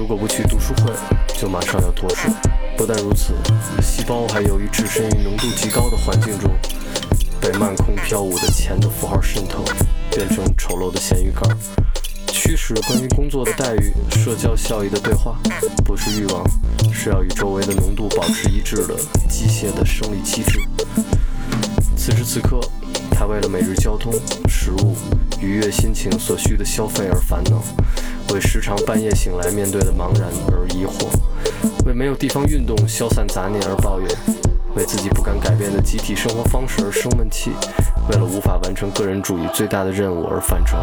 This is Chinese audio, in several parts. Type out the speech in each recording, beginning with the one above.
如果不去读书会，就马上要脱水。不但如此，细胞还由于置身于浓度极高的环境中，被漫空飘舞的钱的符号渗透，变成丑陋的咸鱼干，驱使关于工作的待遇、社交效益的对话。不是欲望，是要与周围的浓度保持一致的机械的生理机制。此时此刻，他为了每日交通、食物、愉悦心情所需的消费而烦恼，为时常半夜醒来面对的茫然而疑惑，为没有地方运动消散杂念而抱怨，为自己不敢改变的集体生活方式而生闷气，为了无法完成个人主义最大的任务而反着。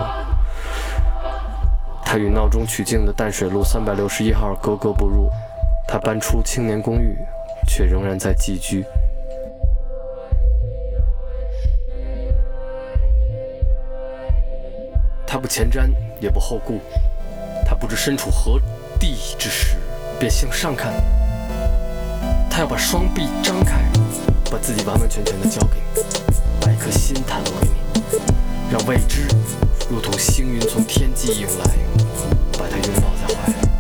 他与闹中取静的淡水路361号格格不入，他搬出青年公寓，却仍然在寄居。他不前瞻，也不后顾，他不知身处何地之时，便向上看。他要把双臂张开，把自己完完全全地交给你，把一颗心袒露给你，让未知如同星云从天际涌来，把它拥抱在怀里。